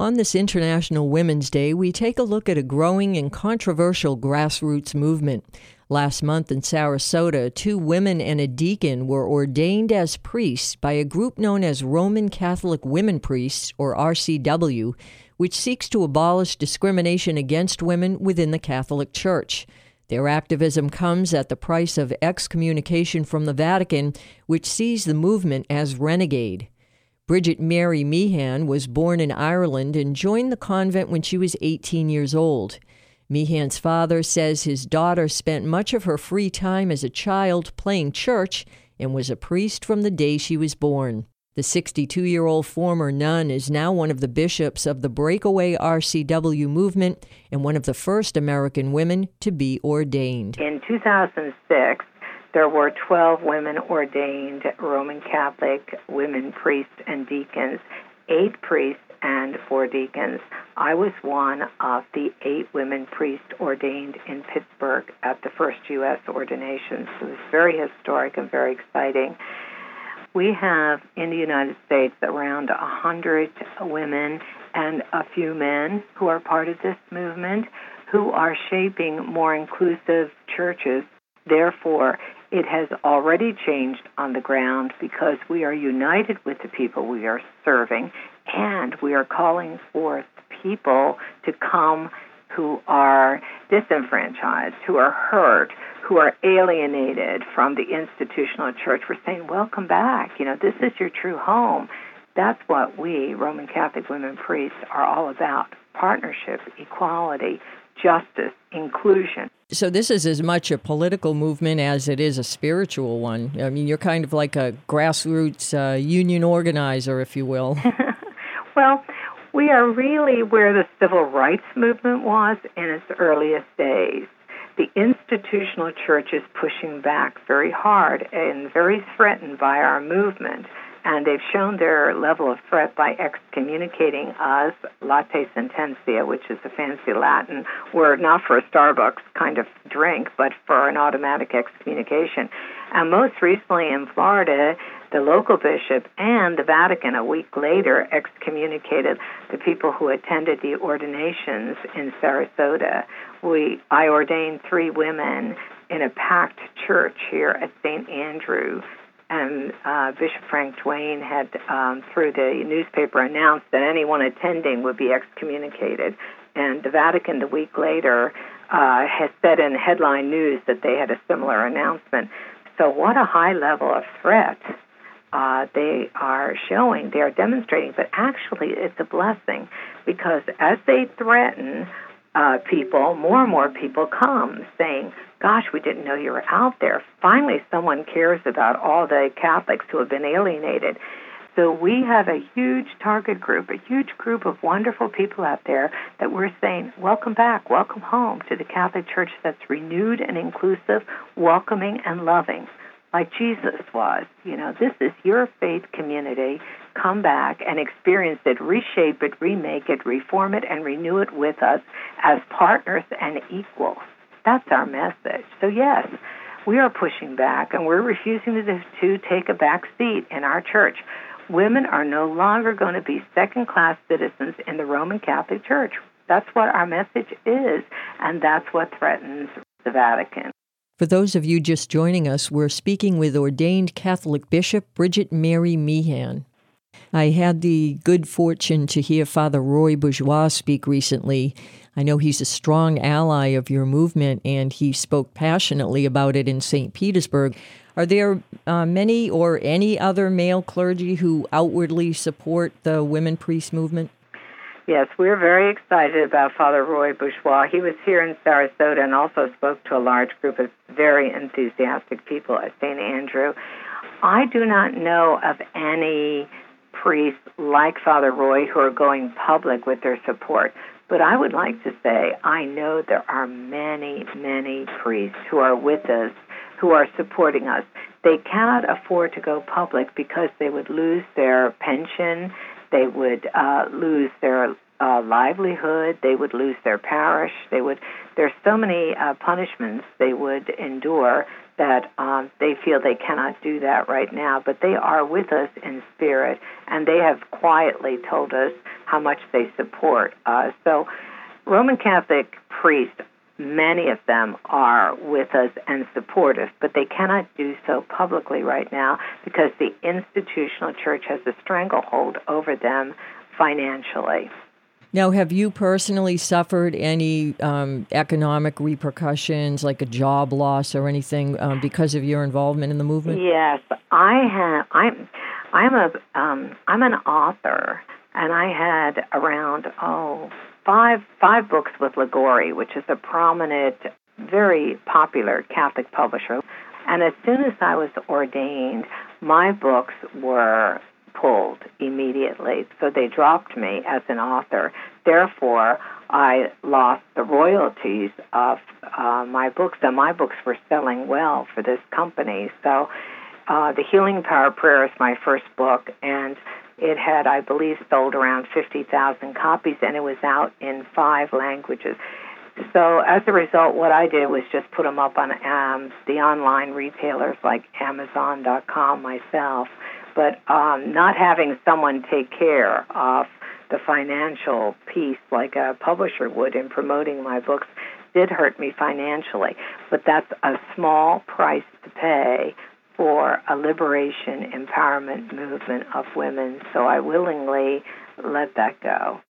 On this International Women's Day, we take a look at a growing and controversial grassroots movement. Last month in Sarasota, 2 women and a deacon were ordained as priests by a group known as Roman Catholic Women Priests, or RCW, which seeks to abolish discrimination against women within the Catholic Church. Their activism comes at the price of excommunication from the Vatican, which sees the movement as renegade. Bridget Mary Meehan was born in Ireland and joined the convent when she was 18 years old. Meehan's father says his daughter spent much of her free time as a child playing church and was a priest from the day she was born. The 62-year-old former nun is now one of the bishops of the breakaway RCW movement and one of the first American women to be ordained. In 2006, there were 12 women ordained Roman Catholic women priests and deacons, 8 priests and 4 deacons. I was one of the 8 women priests ordained in Pittsburgh at the first U.S. ordination. So it was very historic and very exciting. We have in the United States around 100 women and a few men who are part of this movement who are shaping more inclusive churches. Therefore, it has already changed on the ground because we are united with the people we are serving, and we are calling forth people to come who are disenfranchised, who are hurt, who are alienated from the institutional church. We're saying, welcome back. This is your true home. That's what we, Roman Catholic women priests, are all about. Partnership, equality, justice, inclusion. So this is as much a political movement as it is a spiritual one. I mean, you're kind of like a grassroots union organizer, if you will. Well, we are really where the civil rights movement was in its earliest days. The institutional church is pushing back very hard and very threatened by our movement. And they've shown their level of threat by excommunicating us, latte sententia, which is a fancy Latin word, not for a Starbucks kind of drink, but for an automatic excommunication. And most recently in Florida, the local bishop and the Vatican a week later excommunicated the people who attended the ordinations in Sarasota. I ordained 3 women in a packed church here at St. Andrew. And Bishop Frank Twain had, through the newspaper, announced that anyone attending would be excommunicated. And the Vatican, the week later, has said in headline news that they had a similar announcement. So what a high level of threat they are showing, they are demonstrating. But actually, it's a blessing because as they threaten people, more and more people come saying, gosh, we didn't know you were out there. Finally, someone cares about all the Catholics who have been alienated. So we have a huge target group, a huge group of wonderful people out there that we're saying, welcome back, welcome home to the Catholic Church that's renewed and inclusive, welcoming and loving, like Jesus was. This is your faith community. Come back and experience it, reshape it, remake it, reform it, and renew it with us as partners and equals. That's our message. So yes, we are pushing back, and we're refusing to take a back seat in our church. Women are no longer going to be second-class citizens in the Roman Catholic Church. That's what our message is, and that's what threatens the Vatican. For those of you just joining us, we're speaking with ordained Catholic Bishop Bridget Mary Meehan. I had the good fortune to hear Father Roy Bourgeois speak recently. I know he's a strong ally of your movement, and he spoke passionately about it in St. Petersburg. Are there many or any other male clergy who outwardly support the women priest movement? Yes, we're very excited about Father Roy Bourgeois. He was here in Sarasota and also spoke to a large group of very enthusiastic people at St. Andrew. I do not know of any priests like Father Roy who are going public with their support. But I would like to say I know there are many, many priests who are with us, who are supporting us. They cannot afford to go public because they would lose their pension, they would lose their livelihood, they would lose their parish. There's so many punishments they would endure that they feel they cannot do that right now. But they are with us in spirit, and they have quietly told us how much they support us. So Roman Catholic priests, many of them are with us and supportive, but they cannot do so publicly right now because the institutional church has a stranglehold over them financially. Now, have you personally suffered any economic repercussions, like a job loss or anything, because of your involvement in the movement? Yes, I have. I'm an author, and I had around five books with Liguori, which is a prominent, very popular Catholic publisher. And as soon as I was ordained, my books were pulled immediately. So they dropped me as an author. Therefore, I lost the royalties of my books, and my books were selling well for this company. So The Healing Power Prayer is my first book, and it had, I believe, sold around 50,000 copies, and it was out in 5 languages. So as a result, what I did was just put them up on the online retailers like Amazon.com myself, but not having someone take care of the financial piece like a publisher would in promoting my books did hurt me financially. But that's a small price to pay for a liberation empowerment movement of women, so I willingly let that go.